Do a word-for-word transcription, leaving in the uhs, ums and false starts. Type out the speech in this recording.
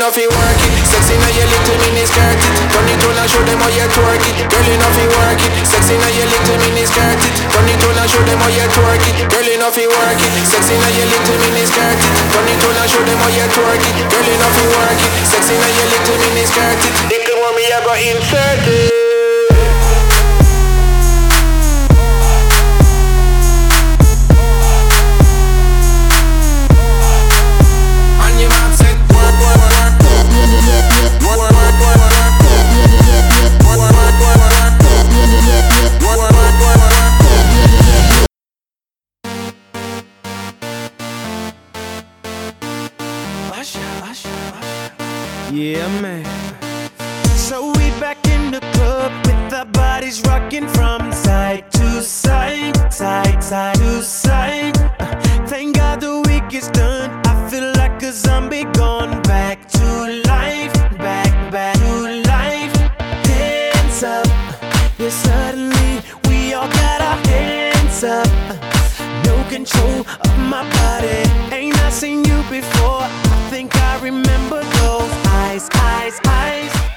know fi work it. Sexy now your little mini skirt it. Turn it on and show them how you twerk it. Girl, you know fi work it. Sexy now your little mini skirt it. Turn it on and show them how you twerk it. Girl, you know fi work it. Sexy now your little mini skirt it. Turn it on and show them how you twerk it. Girl, you know fi work it. Sexy now your little mini skirt it. Little mommy, I go insert it. Yeah, man. So we back in the club with our bodies rocking from side to side, side, side to side. Uh, thank God the week is done. I feel like a zombie gone back to life, back, back to life. Hands up, yeah, suddenly we all got our hands up. Uh, no control of my body. Ain't I seen you before? I think I remember those eyes, eyes, eyes.